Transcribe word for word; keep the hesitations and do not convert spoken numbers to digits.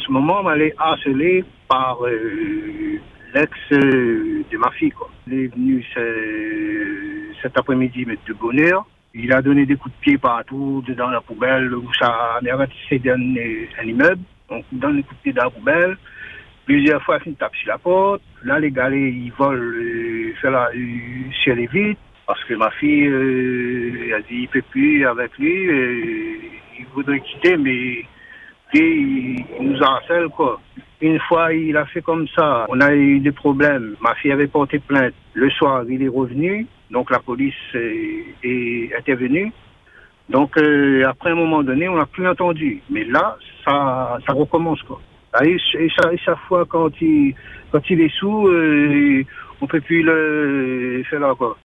ce moment, elle est harcelée par euh, l'ex euh, de ma fille, quoi. Il est venu ce, cet après-midi mettre de bonheur. Il a donné des coups de pied partout, dans la poubelle, où ça a ratissé un, un immeuble. Donc, il donne des coups de pied dans la poubelle. Plusieurs fois, il tape sur la porte. Là, les gars, ils volent, euh, fait la, euh, sur les vitres. Parce que ma fille, euh, elle dit, il ne peut plus avec lui. Euh, il voudrait quitter, mais il, il nous harcèle, quoi. Une fois, il a fait comme ça. On a eu des problèmes. Ma fille avait porté plainte. Le soir, il est revenu. Donc, la police est, est intervenue. Donc, euh, après un moment donné, on n'a plus entendu. Mais là, ça, ça recommence, quoi. Et, et, chaque, et chaque fois, quand il, quand il est sous, euh, on ne peut plus le faire là, quoi.